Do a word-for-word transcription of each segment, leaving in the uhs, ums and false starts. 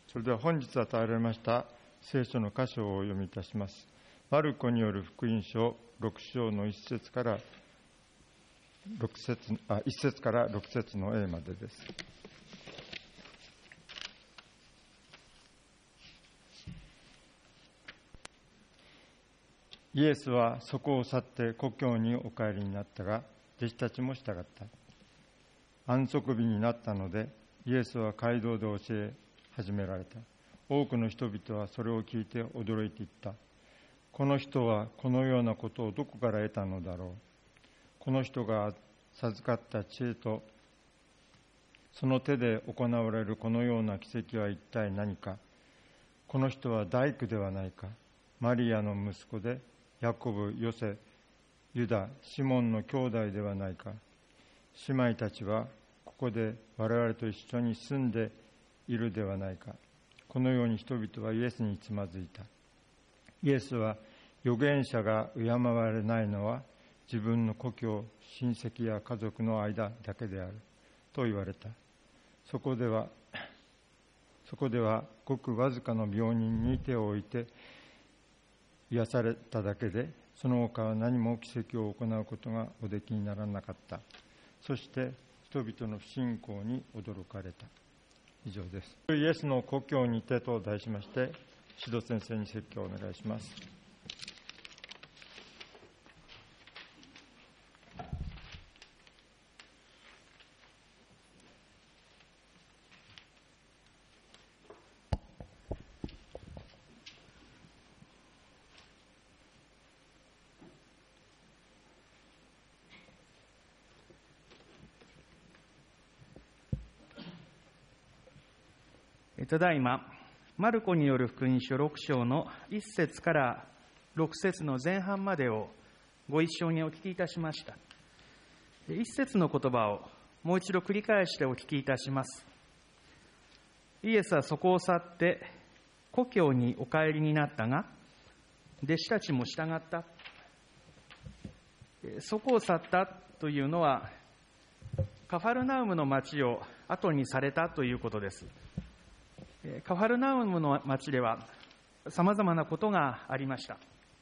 それでは本日与えられました聖書の箇所をお読みいたします。マルコによる福音書ろく章のいち節からろく節、あ、いち節からろく節の A までです。イエスはそこを去って故郷にお帰りになったが、弟子たちも従った。安息日になったので、イエスは街道で教え始められた。多くの人々はそれを聞いて驚いていった。この人はこのようなことをどこから得たのだろう。この人が授かった知恵と、その手で行われるこのような奇跡は一体何か。この人は大工ではないか。マリアの息子で、ヤコブ、ヨセ、ユダ、シモンの兄弟ではないか。姉妹たちはここで我々と一緒に住んでいるではないか。このように人々はイエスにつまずいた。イエスは預言者が敬われないのは自分の故郷、親戚や家族の間だけであると言われた。そこではそこではごくわずかの病人に手を置いて癒されただけで、その他は何も奇跡を行うことがおできにならなかった。そして人々の不信仰に驚かれた。以上です。イエスの故郷にてと題しまして、指導先生に説教をお願いします。 ただいま、マルコによる福音書ろく章のいち節からろく節の前半までをご一緒にお聞きいたしました。いち節の言葉をもう一度繰り返してお聞きいたします。イエスはそこを去って故郷にお帰りになったが、弟子たちも従った。そこを去ったというのは、カファルナウムの町を後にされたということです。カファルナウムの町では様々なことがありました。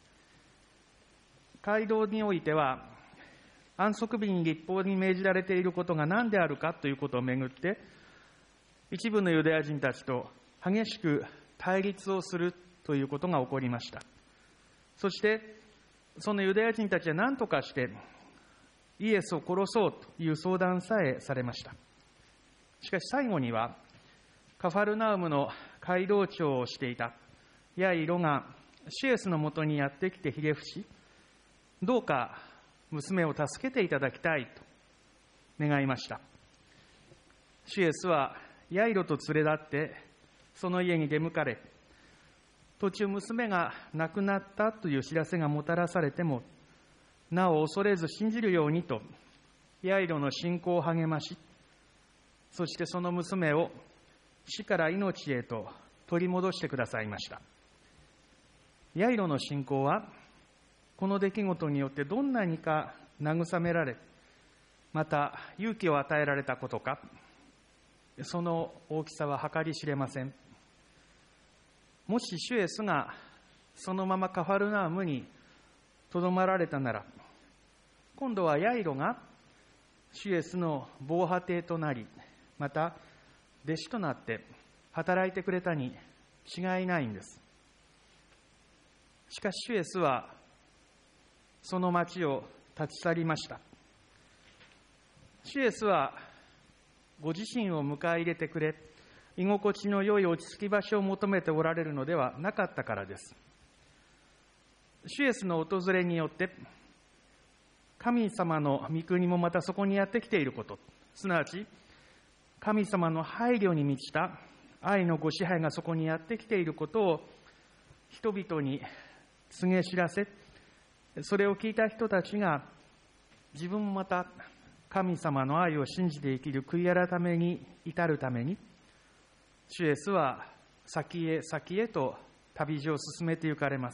街道においては、安息日に律法に命じられていることが何であるかということをめぐって、一部のユダヤ人たちと激しく対立をするということが起こりました。そして、そのユダヤ人たちは何とかしてイエスを殺そうという相談さえされました。しかし最後には、カファルナウムの街道長をしていたヤイロがシュエスのもとにやってきてひれ伏し、どうか娘を助けていただきたいと願いました。シュエスはヤイロと連れ立ってその家に出向かれ、途中娘が亡くなったという知らせがもたらされても、なお恐れず信じるようにとヤイロの信仰を励まし、そしてその娘を死から命へと取り戻してくださいました。ヤイロの信仰は、この出来事によってどんなにか慰められ、また勇気を与えられたことか、その大きさは計り知れません。もしシュエスがそのままカファルナウムにとどまられたなら、今度はヤイロがシュエスの防波堤となり、また弟子となって働いてくれたに違いないんです。しかしシュエスはその町を立ち去りました。シュエスはご自身を迎え入れてくれ、居心地の良い落ち着き場所を求めておられるのではなかったからです。シュエスの訪れによって神様の御国もまたそこにやってきていること、すなわち神様の配慮に満ちた愛のご支配がそこにやってきていることを人々に告げ知らせ、それを聞いた人たちが自分もまた神様の愛を信じて生きる悔い改めに至るために、シュエスは先へ先へと旅路を進めて行かれます。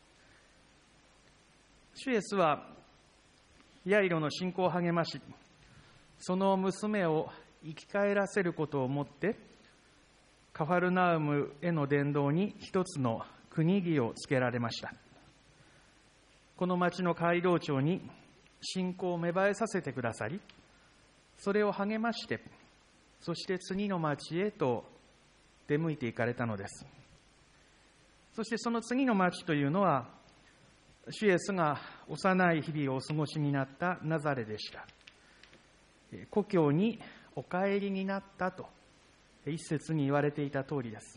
シュエスはヤイロの信仰を励まし、その娘を生き返らせることをもってカファルナウムへの伝道に一つの国木をつけられました。この町の街道長に信仰を芽生えさせてくださり、それを励まして、そして次の町へと出向いていかれたのです。そしてその次の町というのは、主イエスが幼い日々をお過ごしになったナザレでした。故郷にお帰りになったと一節に言われていた通りです。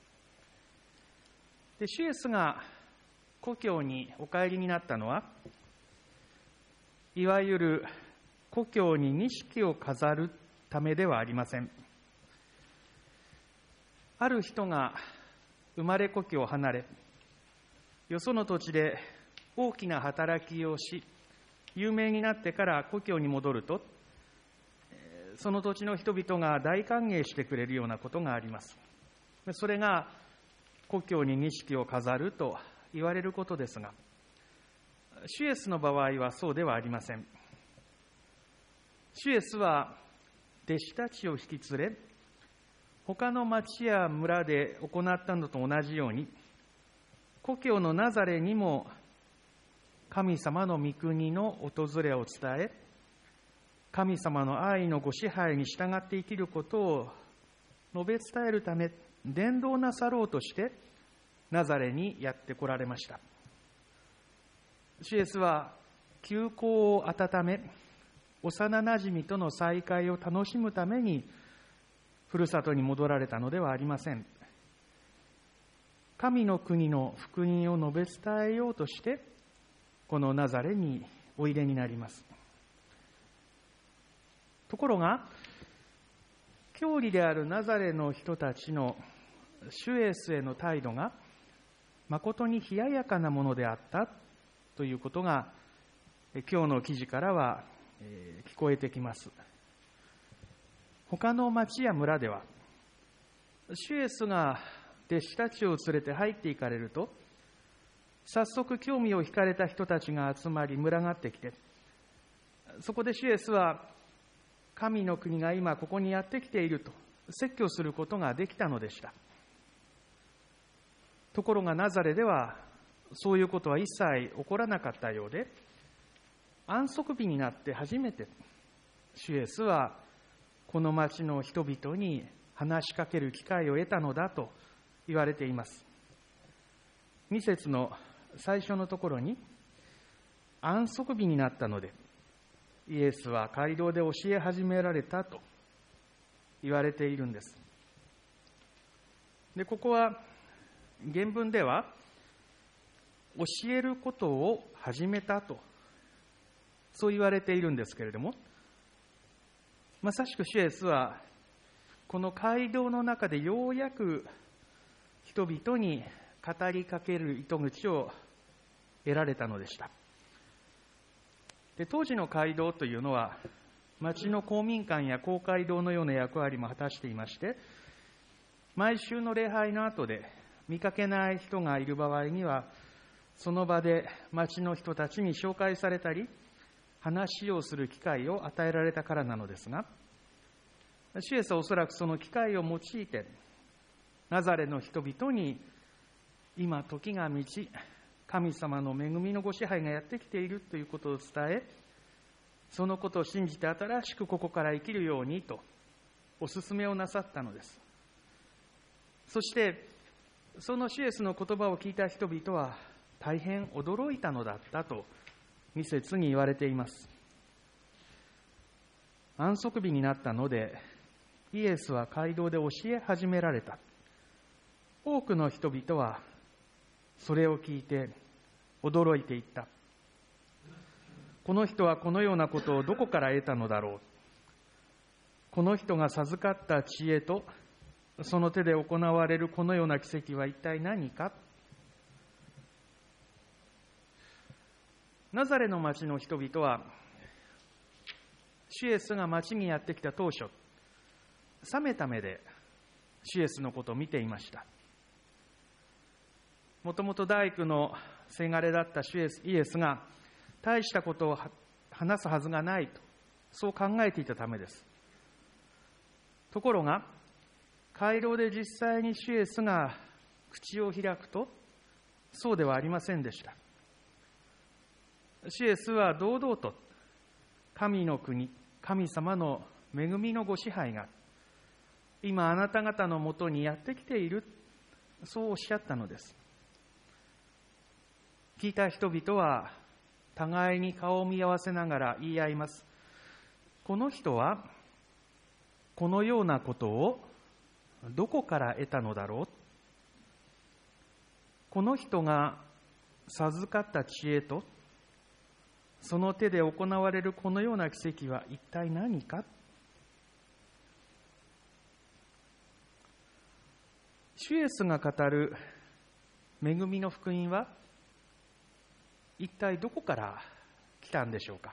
で、主イエスが故郷にお帰りになったのは、いわゆる故郷に錦を飾るためではありません。ある人が生まれ故郷を離れ、よその土地で大きな働きをし、有名になってから故郷に戻ると、その土地の人々が大歓迎してくれるようなことがあります。それが故郷に錦を飾ると言われることですが、主イエスの場合はそうではありません。主イエスは弟子たちを引き連れ、他の町や村で行ったのと同じように、故郷のナザレにも神様の御国の訪れを伝え、神様の愛のご支配に従って生きることを述べ伝えるため、伝道なさろうとしてナザレにやってこられました。主イエスは旧交を温め、幼なじみとの再会を楽しむためにふるさとに戻られたのではありません。神の国の福音を述べ伝えようとしてこのナザレにおいでになります。ところが、教理であるナザレの人たちの主イエスへの態度が誠に冷ややかなものであったということが今日の記事からは聞こえてきます。他の町や村では、主イエスが弟子たちを連れて入っていかれると、早速興味を惹かれた人たちが集まり群がってきて、そこで主イエスは神の国が今ここにやってきていると説教することができたのでした。ところがナザレではそういうことは一切起こらなかったようで、安息日になって初めて主イエスはこの町の人々に話しかける機会を得たのだと言われています。に節の最初のところに、安息日になったのでイエスは街道で教え始められたと言われているんです。で、ここは原文では教えることを始めたとそう言われているんですけれども、まさしく主イエスはこの街道の中でようやく人々に語りかける糸口を得られたのでした。で、当時の街道というのは町の公民館や公会堂のような役割も果たしていまして、毎週の礼拝の後で見かけない人がいる場合には、その場で町の人たちに紹介されたり話をする機会を与えられたからなのですが、主イエスはおそらくその機会を用いてナザレの人々に今時が満ち、神様の恵みのご支配がやってきているということを伝え、そのことを信じて新しくここから生きるようにとお勧めをなさったのです。そしてその主イエスの言葉を聞いた人々は大変驚いたのだったとに節に言われています。安息日になったのでイエスは街道で教え始められた。多くの人々はそれを聞いて驚いていった。この人はこのようなことをどこから得たのだろう。この人が授かった知恵とその手で行われるこのような奇跡は一体何か。ナザレの町の人々は主イエスが町にやってきた当初、冷めた目で主イエスのことを見ていました。もともと大工のせがれだった主イエス、イエスが大したことを話すはずがないと、そう考えていたためです。ところが、 回廊で実際に主イエスが口を開くと、そうではありませんでした。主イエスは堂々と神の国、神様の恵みのご支配が今あなた方のもとにやってきている、そうおっしゃったのです。聞いた人々は互いに顔を見合わせながら言い合います。この人はこのようなことをどこから得たのだろう。この人が授かった知恵とその手で行われるこのような奇跡は一体何か。主イエスが語る恵みの福音は一体どこから来たんでしょうか。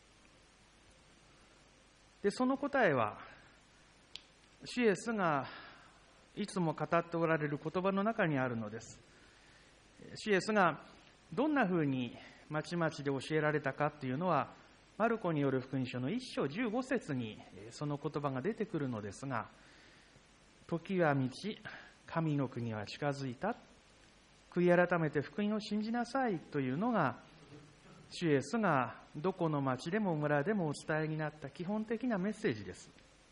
で、その答えは主イエスがいつも語っておられる言葉の中にあるのです。主イエスがどんなふうにまちまちで教えられたかというのは、マルコによる福音書のいっ章じゅうご節にその言葉が出てくるのですが、時は満ち、神の国は近づいた、悔い改めて福音を信じなさいというのが、主イエスがどこの町でも村でもお伝えになった基本的なメッセージです。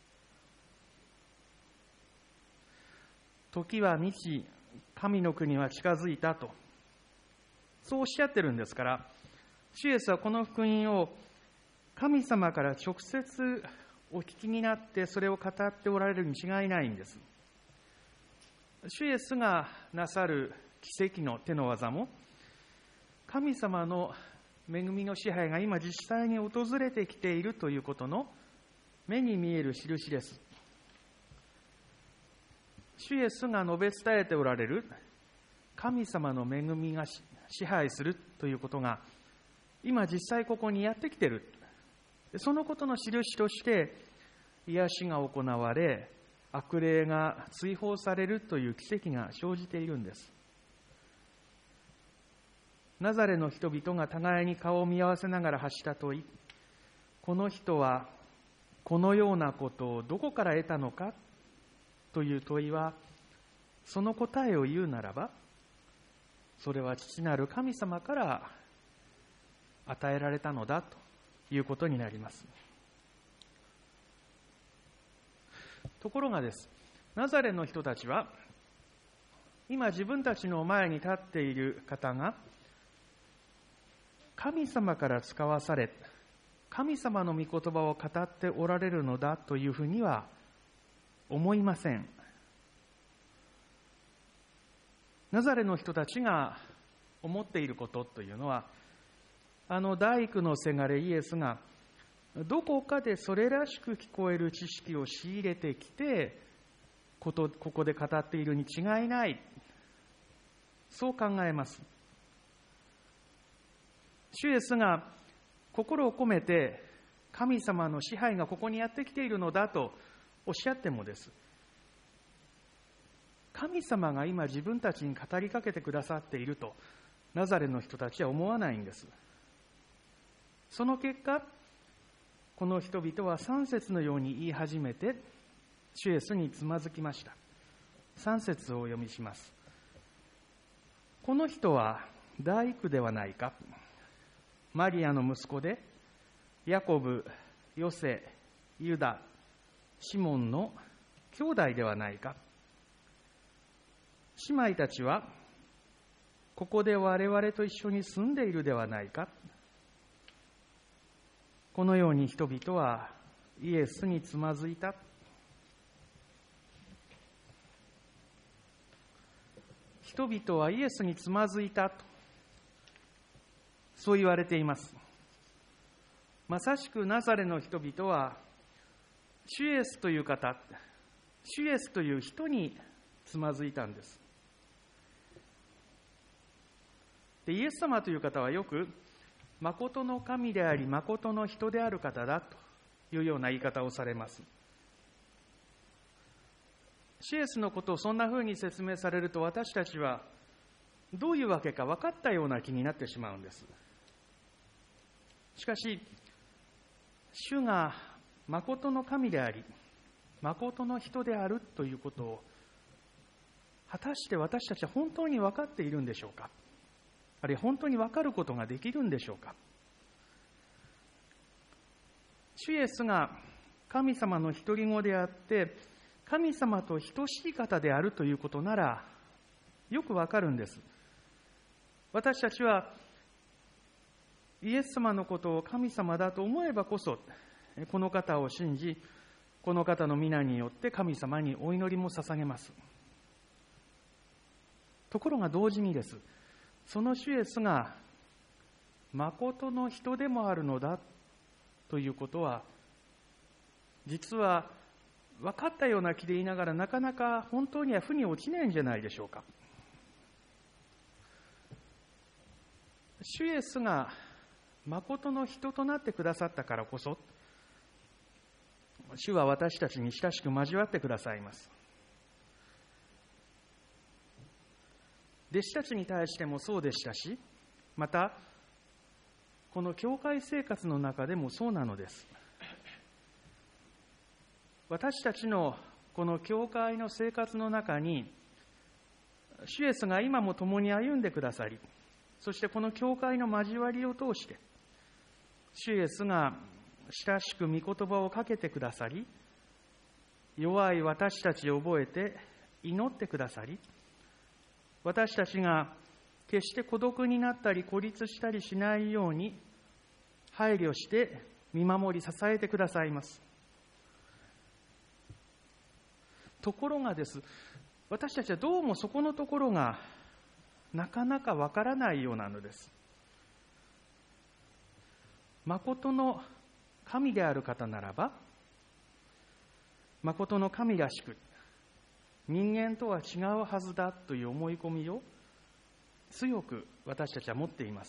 時は満ち、神の国は近づいたと、そうおっしゃってるんですから、主イエスはこの福音を神様から直接お聞きになってそれを語っておられるに違いないんです。主イエスがなさる奇跡の手の技も、神様の恵みの支配が今実際に訪れてきているということの目に見える印です。主イエスが述べ伝えておられる神様の恵みが支配するということが今実際ここにやってきている。そのことの印として癒しが行われ、悪霊が追放されるという奇跡が生じているんです。ナザレの人々が互いに顔を見合わせながら発した問い、この人はこのようなことをどこから得たのかという問いは、その答えを言うならば、それは父なる神様から与えられたのだということになります。ところがです、ナザレの人たちは今自分たちの前に立っている方が神様から使わされ、神様の御言葉を語っておられるのだというふうには思いません。ナザレの人たちが思っていることというのは、あの大工のせがれイエスがどこかでそれらしく聞こえる知識を仕入れてきてここで語っているに違いない、そう考えます。主イエスが心を込めて神様の支配がここにやってきているのだとおっしゃってもです、神様が今自分たちに語りかけてくださっているとナザレの人たちは思わないんです。その結果、この人々はさん節のように言い始めて主イエスにつまずきました。さん節をお読みします。この人は大工ではないか。マリアの息子でヤコブ、ヨセ、ユダ、シモンの兄弟ではないか。姉妹たちはここで我々と一緒に住んでいるではないか。このように人々はイエスにつまずいた。人々はイエスにつまずいたと、そう言われています。まさしくナザレの人々は主イエスという方、主イエスという人につまずいたんです。で、イエス様という方はよく誠の神であり誠の人である方だというような言い方をされます。主イエスのことをそんなふうに説明されると、私たちはどういうわけか分かったような気になってしまうんです。しかし主が誠の神であり誠の人であるということを果たして私たちは本当に分かっているんでしょうか。あるいは本当に分かることができるんでしょうか。主イエスが神様の独り子であって神様と等しい方であるということならよく分かるんです。私たちはイエス様のことを神様だと思えばこそこの方を信じ、この方の皆によって神様にお祈りも捧げます。ところが同時にです、その主イエスが誠の人でもあるのだということは、実は分かったような気でいながらなかなか本当には腑に落ちないんじゃないでしょうか。主イエスが誠の人となってくださったからこそ、主は私たちに親しく交わってくださいます。弟子たちに対してもそうでしたし、またこの教会生活の中でもそうなのです。私たちのこの教会の生活の中に、主イエスが今も共に歩んでくださり、そしてこの教会の交わりを通して、主イエスが親しく御言葉をかけてくださり、弱い私たちを覚えて祈ってくださり、私たちが決して孤独になったり孤立したりしないように配慮して見守り支えてくださいます。ところがです、私たちはどうもそこのところがなかなかわからないようなのです。誠の神である方ならば、誠の神らしく人間とは違うはずだという思い込みを強く私たちは持っています。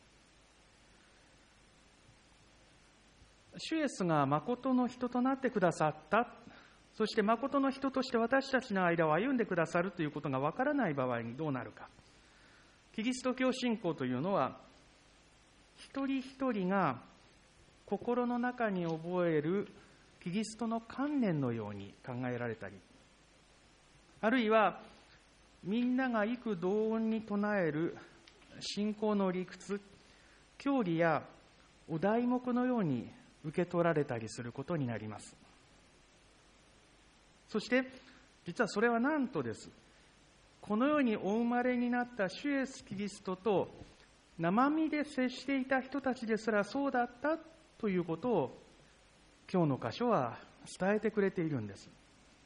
主イエスが誠の人となってくださった、そして誠の人として私たちの間を歩んでくださるということがわからない場合にどうなるか。キリスト教信仰というのは、一人一人が心の中に覚えるキリストの観念のように考えられたり、あるいはみんなが幾同音に唱える信仰の理屈、教理やお題目のように受け取られたりすることになります。そして実はそれはなんとです、この世にお生まれになった主イエスキリストと生身で接していた人たちですらそうだったということを今日の箇所は伝えてくれているんです。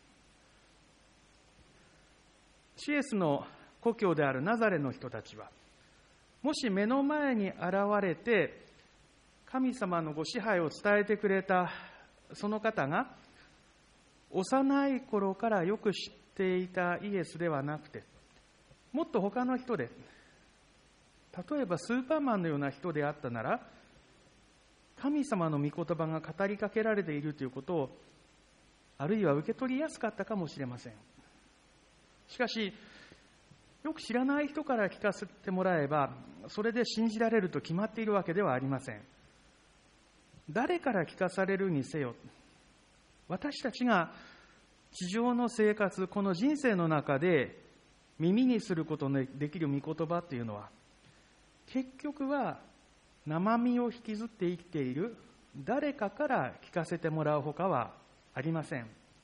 主イエスの故郷であるナザレの人たちは、もし目の前に現れて神様のご支配を伝えてくれたその方が幼い頃からよく知っていたイエスではなくて、もっと他の人で、例えばスーパーマンのような人であったなら、神様の御言葉が語りかけられているということをあるいは受け取りやすかったかもしれません。しかしよく知らない人から聞かせてもらえばそれで信じられると決まっているわけではありません。誰から聞かされるにせよ、私たちが地上の生活、この人生の中で耳にすることのできる御言葉というのは、結局は生身を引きずって生きている誰かから聞かせてもらうほかはありません。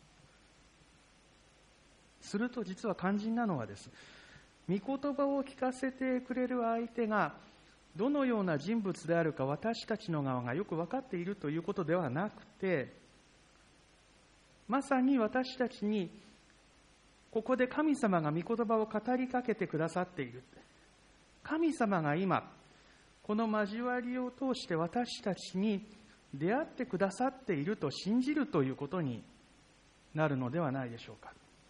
すると実は肝心なのはです、御言葉を聞かせてくれる相手がどのような人物であるか私たちの側がよく分かっているということではなくて、まさに私たちにここで神様が御言葉を語りかけてくださっている。神様が今この交わりを通して私たちに出会ってくださっていると信じるということになるのではないでしょうか。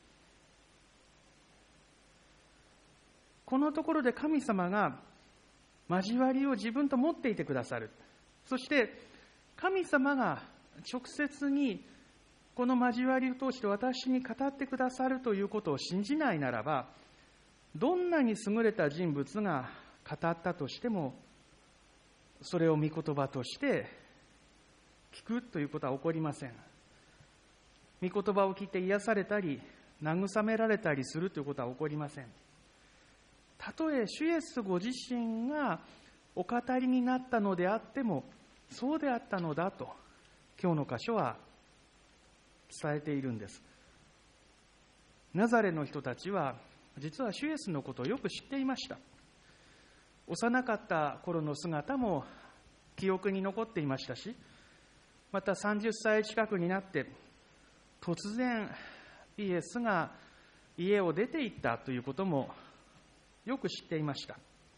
このところで神様が交わりを自分と持っていてくださる。そして神様が直接にこの交わりを通して私に語ってくださるということを信じないならば、どんなに優れた人物が語ったとしてもそれを御言葉として聞くということは起こりません。 御言葉を聞いて癒されたり、慰められたりするということは起こりません。たとえ主イエスご自身がお語りになったのであっても、そうであったのだと今日の箇所は伝えているんです。ナザレの人たちは実は主イエスのことをよく知っていました。幼かった頃の姿も記憶に残っていましたし、またさんじゅっさい近くになって突然イエスが家を出て行ったということもよく知っていました。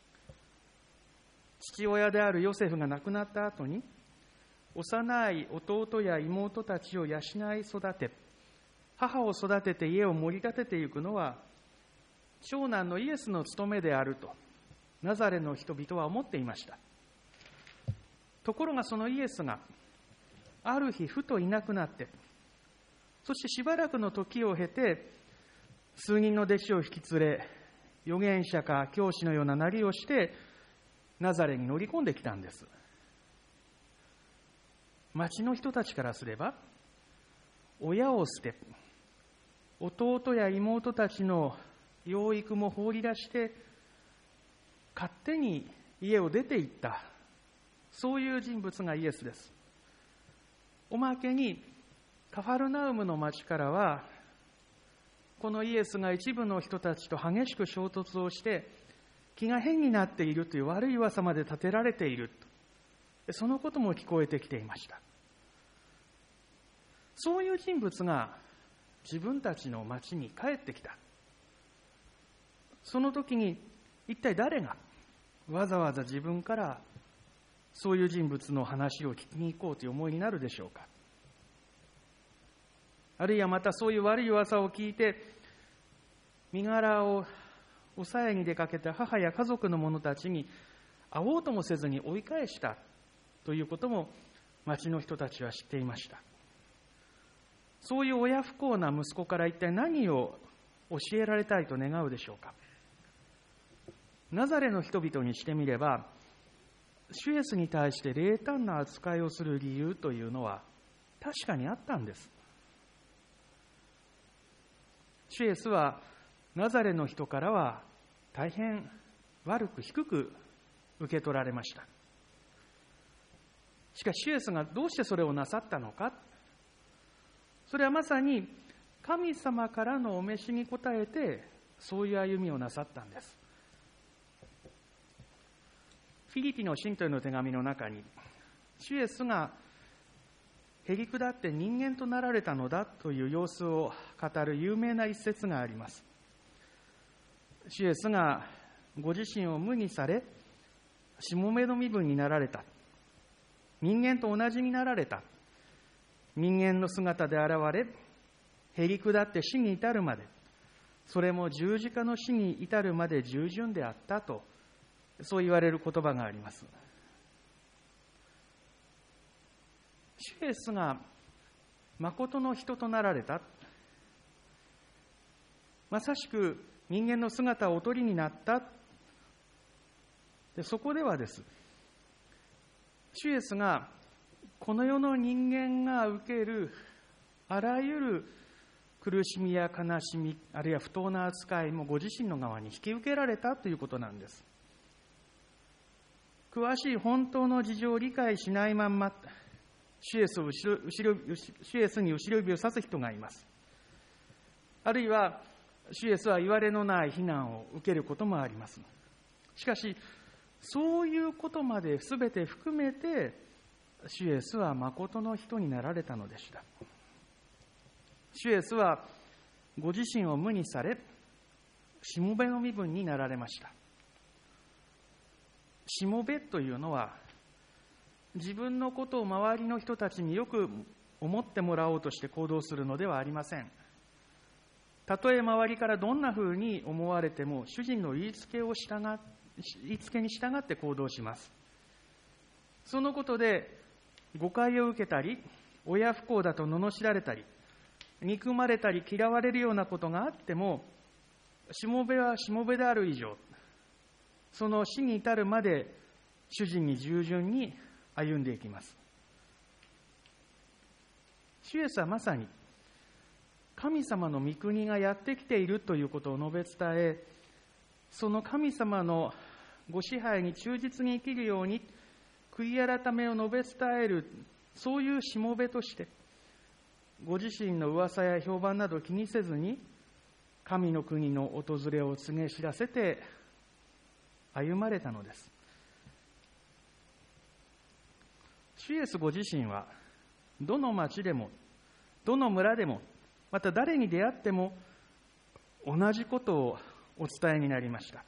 父親であるヨセフが亡くなった後に、幼い弟や妹たちを養い育て、母を育てて家を盛り立てていくのは長男のイエスの務めであるとナザレの人々は思っていました。ところがそのイエスがある日ふといなくなって、そしてしばらくの時を経て数人の弟子を引き連れ、預言者か教師のようななりをしてナザレに乗り込んできたんです。町の人たちからすれば、親を捨て弟や妹たちの養育も放り出して勝手に家を出て行った、そういう人物がイエスです。おまけにカファルナウムの町からは、このイエスが一部の人たちと激しく衝突をして気が変になっているという悪い噂まで立てられている、そのことも聞こえてきていました。そういう人物が自分たちの町に帰ってきた。その時に一体誰がわざわざ自分からそういう人物の話を聞きに行こうという思いになるでしょうか。あるいはまたそういう悪い噂を聞いて身柄を抑えに出かけた母や家族の者たちに会おうともせずに追い返したということも町の人たちは知っていました。そういう親不孝な息子から一体何を教えられたいと願うでしょうか。ナザレの人々にしてみれば、主イエスに対して冷淡な扱いをする理由というのは確かにあったんです。主イエスはナザレの人からは大変悪く低く受け取られました。しかし主イエスがどうしてそれをなさったのか、それはまさに神様からのお召しに応えてそういう歩みをなさったんです。フィリピの信徒への手紙の中に、主イエスがへりくだって人間となられたのだという様子を語る有名な一節があります。主イエスがご自身を無にされ、しもべの身分になられた。人間と同じになられた。人間の姿で現れ、へりくだって死に至るまで、それも十字架の死に至るまで従順であったと、そう言われる言葉があります。主イエスが誠の人となられた。まさしく人間の姿をお取りになった。でそこではです、主イエスがこの世の人間が受けるあらゆる苦しみや悲しみ、あるいは不当な扱いもご自身の側に引き受けられたということなんです。詳しい本当の事情を理解しないまんま、主イエスを後ろ、後ろ、主イエスに後ろ指を指す人がいます。あるいは、主イエスは言われのない非難を受けることもあります。しかし、そういうことまで全て含めて、主イエスは誠の人になられたのでした。主イエスはご自身を無にされ、しもべの身分になられました。しもべというのは、自分のことを周りの人たちによく思ってもらおうとして行動するのではありません。たとえ周りからどんなふうに思われても、主人の言いつけを従っ言いつけに従って行動します。そのことで誤解を受けたり、親不孝だと罵られたり、憎まれたり嫌われるようなことがあっても、しもべはしもべである以上、その死に至るまで主人に従順に歩んでいきます。主イエスはまさに神様の御国がやってきているということを述べ伝え、その神様のご支配に忠実に生きるように悔い改めを述べ伝える、そういうしもべとしてご自身の噂や評判など気にせずに神の国の訪れを告げ知らせて歩まれたのです。主イエスご自身はどの町でもどの村でもまた誰に出会っても同じことをお伝えになりました。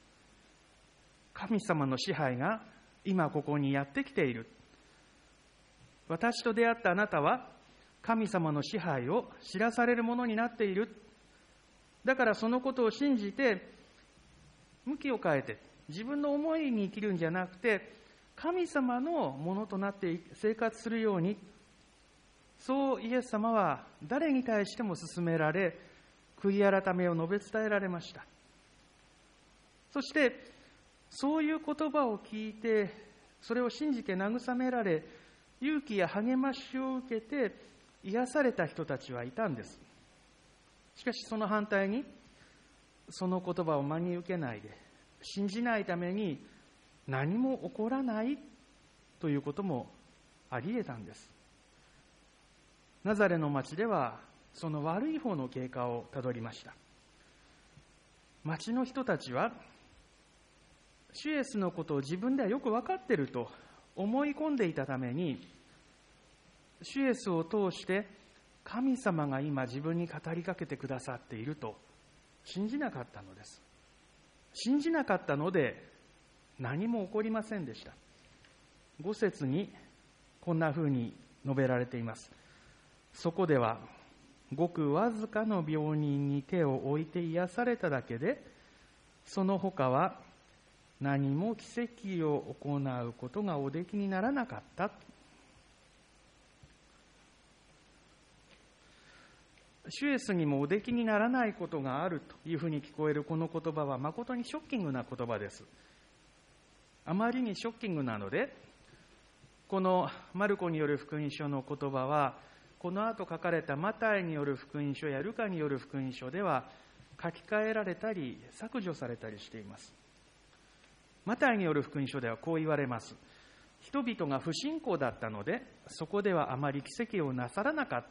神様の支配が今ここにやってきている。私と出会ったあなたは神様の支配を知らされるものになっている。だからそのことを信じて向きを変えて自分の思いに生きるんじゃなくて神様のものとなって生活するように、そうイエス様は誰に対しても勧められ、悔い改めを述べ伝えられました。そしてそういう言葉を聞いて、それを信じて慰められ、勇気や励ましを受けて癒された人たちはいたんです。しかしその反対に、その言葉を真に受けないで信じないために何も起こらないということもあり得たんです。ナザレの町ではその悪い方の経過をたどりました。町の人たちは主イエスのことを自分ではよく分かっていると思い込んでいたために、主イエスを通して神様が今自分に語りかけてくださっていると信じなかったのです。信じなかったので何も起こりませんでした。ご節にこんなふうに述べられています。そこではごくわずかの病人に手を置いて癒されただけで、その他は何も奇跡を行うことがおできにならなかった。主イエスにもおできにならないことがあるというふうに聞こえるこの言葉は誠にショッキングな言葉です。あまりにショッキングなので、このマルコによる福音書の言葉はこの後書かれたマタイによる福音書やルカによる福音書では書き換えられたり削除されたりしています。マタイによる福音書ではこう言われます。人々が不信仰だったのでそこではあまり奇跡をなさらなかった。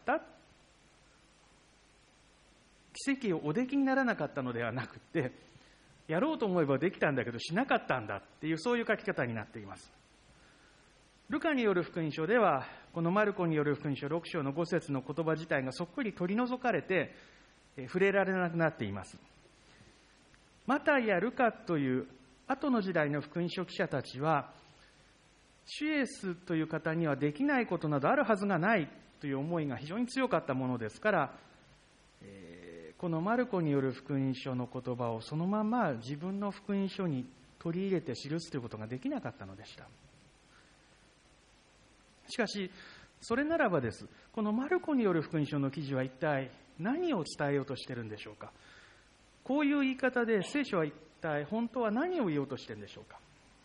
奇跡をおできにならなかったのではなくて、やろうと思えばできたんだけどしなかったんだっていう、そういう書き方になっています。ルカによる福音書ではこのマルコによる福音書ろく章のご節の言葉自体がそっくり取り除かれて触れられなくなっています。マタイやルカという後の時代の福音書記者たちは、主イエスという方にはできないことなどあるはずがないという思いが非常に強かったものですから、えーこのマルコによる福音書の言葉をそのまま自分の福音書に取り入れて記すということができなかったのでした。しかしそれならばです、このマルコによる福音書の記事は一体何を伝えようとしているんでしょうか。こういう言い方で聖書は一体本当は何を言おうとしているんでしょうか。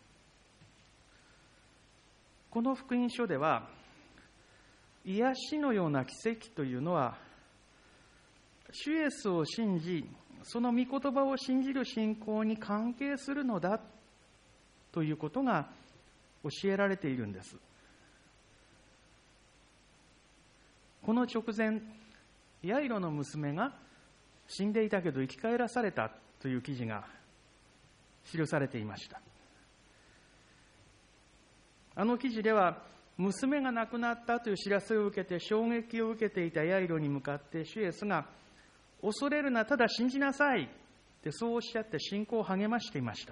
この福音書では癒しのような奇跡というのは主イエスを信じ、その御言葉を信じる信仰に関係するのだということが教えられているんです。この直前、ヤイロの娘が死んでいたけど生き返らされたという記事が記されていました。あの記事では、娘が亡くなったという知らせを受けて衝撃を受けていたヤイロに向かって主イエスが、恐れるな、ただ信じなさいってそうおっしゃって信仰を励ましていました。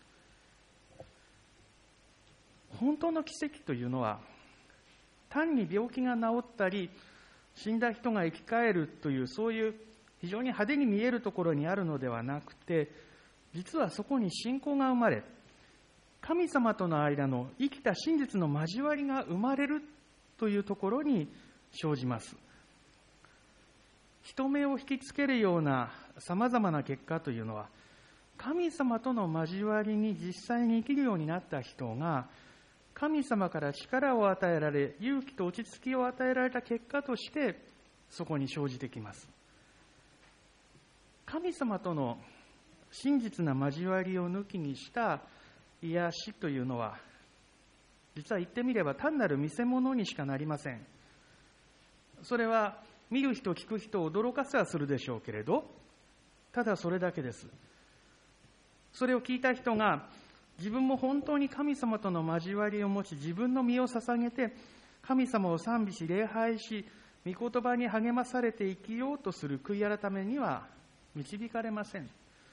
本当の奇跡というのは単に病気が治ったり死んだ人が生き返るというそういう非常に派手に見えるところにあるのではなくて、実はそこに信仰が生まれ、神様との間の生きた真実の交わりが生まれるというところに生じます。人目を引きつけるようなさまざまな結果というのは、神様との交わりに実際に生きるようになった人が神様から力を与えられ、勇気と落ち着きを与えられた結果としてそこに生じてきます。神様との真実な交わりを抜きにした癒しというのは、実は言ってみれば単なる見せ物にしかなりません。それは見る人聞く人を驚かせはするでしょうけれど、ただそれだけです。それを聞いた人が自分も本当に神様との交わりを持ち、自分の身を捧げて神様を賛美し礼拝し、御言葉に励まされて生きようとする悔い改めには導かれません。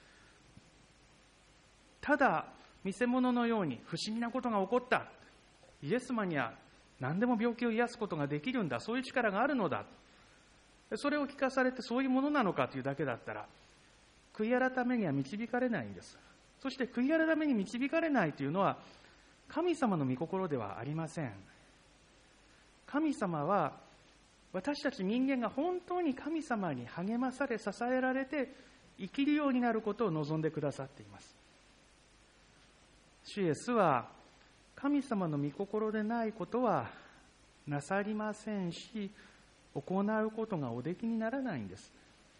ただ見せ物のように不思議なことが起こった、イエス様には何でも病気を癒すことができるんだ、そういう力があるのだ、それを聞かされてそういうものなのかというだけだったら、悔い改めには導かれないんです。そして悔い改めに導かれないというのは神様の御心ではありません。神様は私たち人間が本当に神様に励まされ支えられて生きるようになることを望んでくださっています。主イエスは神様の御心でないことはなさりませんし、行うことがおできにならないんです。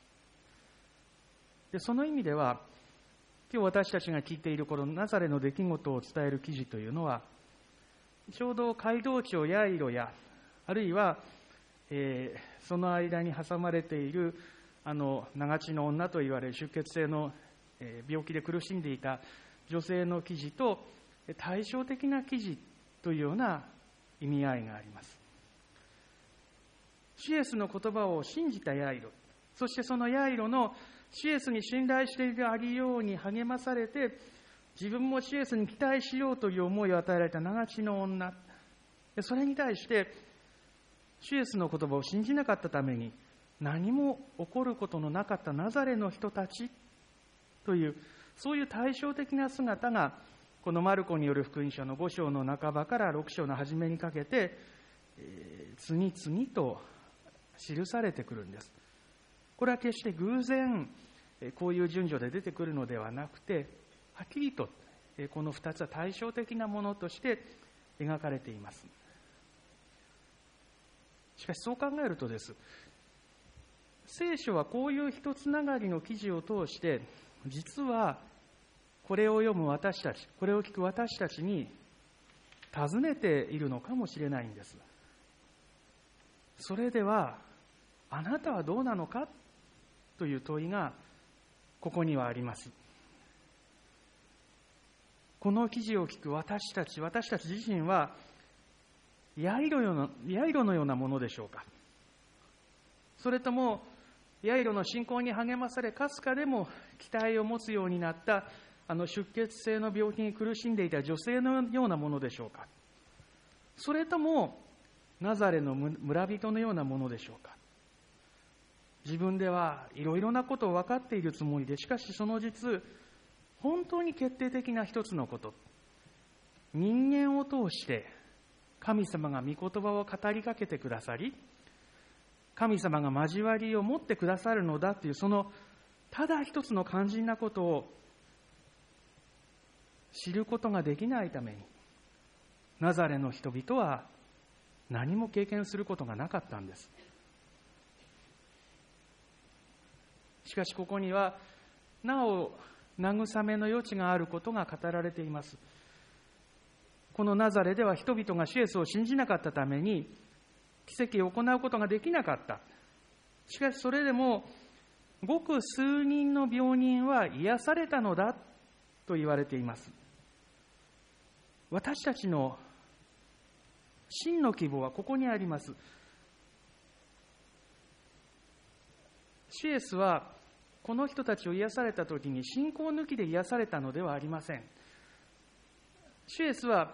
で、その意味では今日私たちが聞いているこのナザレの出来事を伝える記事というのは、ちょうど街道長ヤイロや、あるいは、えー、その間に挟まれているあの長血の女といわれる出血性の、えー、病気で苦しんでいた女性の記事と対照的な記事というような意味合いがあります。シエスの言葉を信じたヤイロ、そしてそのヤイロのシエスに信頼しているありように励まされて、自分もシエスに期待しようという思いを与えられた長血の女、それに対してシエスの言葉を信じなかったために何も起こることのなかったナザレの人たちという、そういう対照的な姿がこのマルコによる福音書のご章の半ばからろく章の初めにかけて、えー、次々と記されてくるんです。これは決して偶然こういう順序で出てくるのではなくて、はっきりとこのふたつは対照的なものとして描かれています。しかしそう考えるとです、聖書はこういう一つながりの記事を通して、実はこれを読む私たち、これを聞く私たちに尋ねているのかもしれないんです。それではあなたはどうなのかという問いがここにはあります。この記事を聞く私たち、私たち自身はヤイロの、ヤイロのようなものでしょうか。それともヤイロの信仰に励まされ、かすかでも期待を持つようになったあの出血性の病気に苦しんでいた女性のようなものでしょうか。それともナザレの村人のようなものでしょうか。自分ではいろいろなことを分かっているつもりで、しかしその実、本当に決定的な一つのこと、人間を通して神様が御言葉を語りかけてくださり、神様が交わりを持ってくださるのだという、そのただ一つの肝心なことを知ることができないために、ナザレの人々は何も経験することがなかったんです。しかしここにはなお慰めの余地があることが語られています。このナザレでは人々がシエスを信じなかったために奇跡を行うことができなかった。しかしそれでもごく数人の病人は癒されたのだと言われています。私たちの真の希望はここにあります。シエスはこの人たちを癒されたときに信仰抜きで癒されたのではありません。シエスは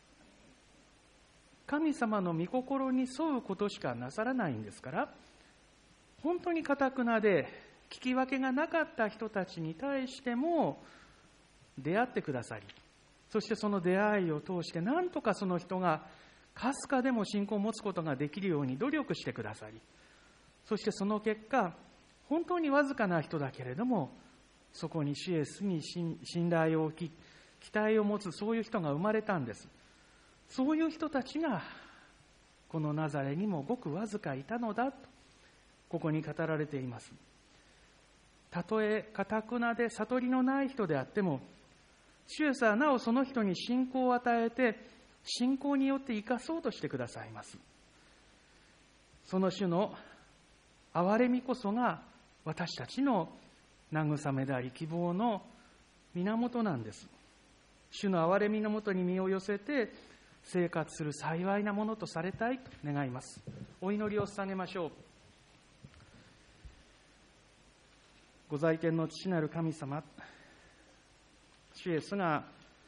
神様の御心に沿うことしかなさらないんですから、本当に堅くなで聞き分けがなかった人たちに対しても出会ってくださり、そしてその出会いを通して何とかその人がかすかでも信仰を持つことができるように努力してくださり、そしてその結果、本当にわずかな人だけれども、そこにシエスに信頼を置き、期待を持つ、そういう人が生まれたんです。そういう人たちがこのナザレにもごくわずかいたのだとここに語られています。たとえ堅なで悟りのない人であっても、主イエスはなおその人に信仰を与えて、信仰によって生かそうとしてくださいます。その主の憐れみこそが私たちの慰めであり希望の源なんです。主の憐れみのもとに身を寄せて生活する幸いなものとされたいと願います。お祈りを捧げましょう。ご在天の父なる神様、主イエスが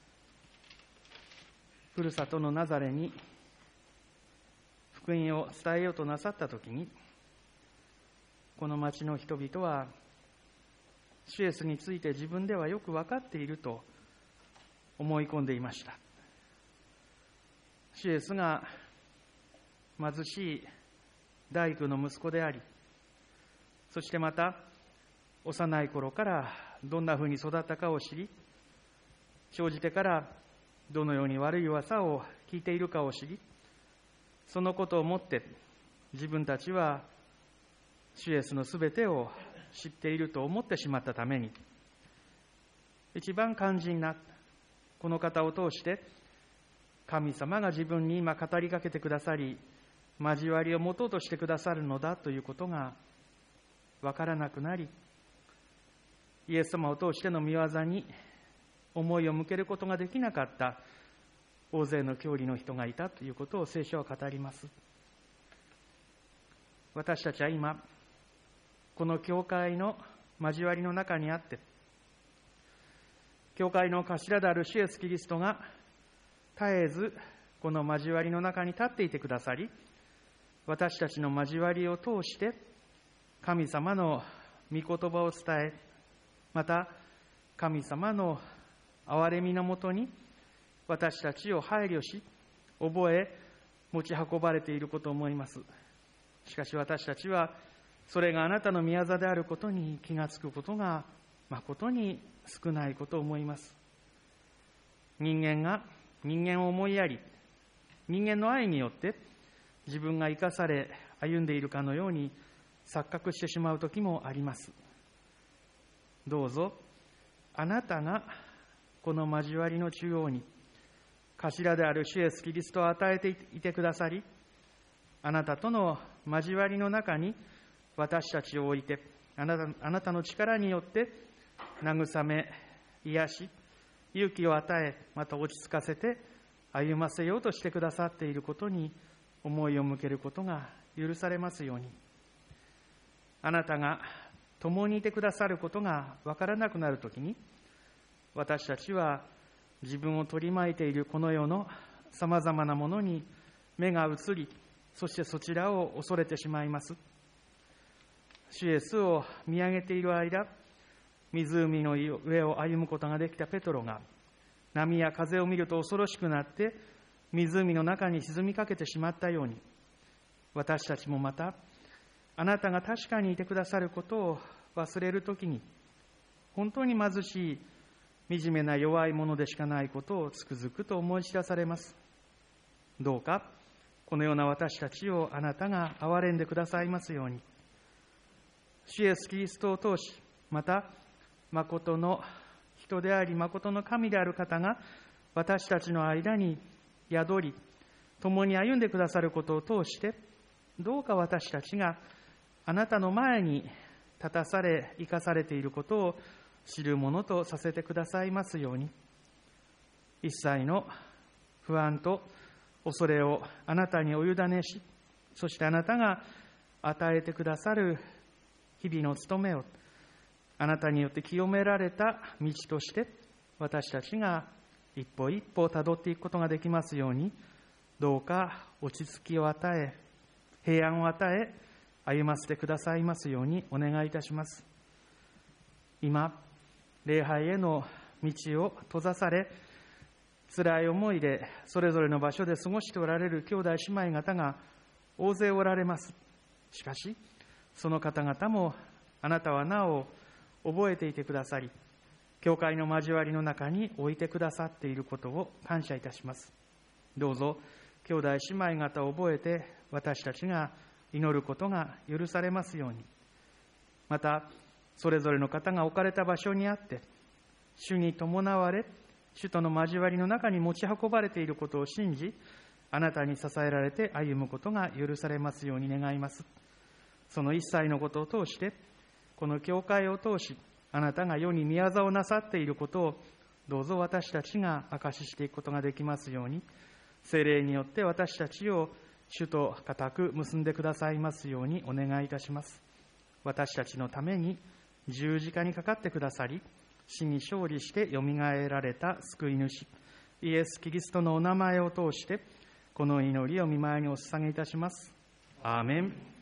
ふるさとのナザレに福音を伝えようとなさったときに、この町の人々は主イエスについて自分ではよく分かっていると思い込んでいました。主イエスが貧しい大工の息子であり、そしてまた幼い頃からどんなふうに育ったかを知り、生じてからどのように悪い噂を聞いているかを知り、そのことをもって自分たちは主イエスのすべてを知っていると思ってしまったために、一番肝心なこの方を通して神様が自分に今語りかけてくださり、交わりを持とうとしてくださるのだということがわからなくなり、イエス様を通しての御業に思いを向けることができなかった大勢の教理の人がいたということを聖書は語ります。私たちは今この教会の交わりの中にあって、教会の頭である主イエスキリストが絶えずこの交わりの中に立っていてくださり、私たちの交わりを通して神様の御言葉を伝え、また神様の憐れみのもとに私たちを配慮し、覚え持ち運ばれていることを思います。しかし私たちはそれがあなたの御業であることに気がつくことが誠に少ないことを思います。人間が人間を思いやり、人間の愛によって自分が生かされ歩んでいるかのように錯覚してしまう時もあります。どうぞあなたがこの交わりの中央に頭である主イエスキリストを与えていてくださり、あなたとの交わりの中に私たちを置いて、あなた、あなたの力によって慰め、癒し、勇気を与え、また落ち着かせて歩ませようとしてくださっていることに思いを向けることが許されますように。あなたが共にいてくださることがわからなくなるときに、私たちは自分を取り巻いているこの世のさまざまなものに目が移り、そしてそちらを恐れてしまいます。主イエスを見上げている間、湖の上を歩むことができたペトロが、波や風を見ると恐ろしくなって湖の中に沈みかけてしまったように、私たちもまたあなたが確かにいてくださることを忘れるときに、本当に貧しい惨めな弱いものでしかないことをつくづくと思い知らされます。どうかこのような私たちをあなたが憐れんでくださいますように。主イエスキリストを通し、また誠の人であり誠の神である方が私たちの間に宿り、共に歩んでくださることを通して、どうか私たちがあなたの前に立たされ生かされていることを知るものとさせてくださいますように。一切の不安と恐れをあなたにお委ねし、そしてあなたが与えてくださる日々の務めをあなたによって清められた道として私たちが一歩一歩たどっていくことができますように、どうか落ち着きを与え、平安を与え歩ませてくださいますようにお願いいたします。今礼拝への道を閉ざされ、辛い思いでそれぞれの場所で過ごしておられる兄弟姉妹方が大勢おられます。しかしその方々もあなたはなお覚えていてくださり、教会の交わりの中に置いてくださっていることを感謝いたします。どうぞ兄弟姉妹方を覚えて、私たちが祈ることが許されますように。また、それぞれの方が置かれた場所にあって、主に伴われ、主との交わりの中に持ち運ばれていることを信じ、あなたに支えられて歩むことが許されますように願います。その一切のことを通して、この教会を通し、あなたが世に宮座をなさっていることを、どうぞ私たちが証ししていくことができますように、聖霊によって私たちを主と固く結んでくださいますようにお願いいたします。私たちのために十字架にかかってくださり、死に勝利してよみがえられた救い主、イエス・キリストのお名前を通して、この祈りを御前にお捧げいたします。アーメン。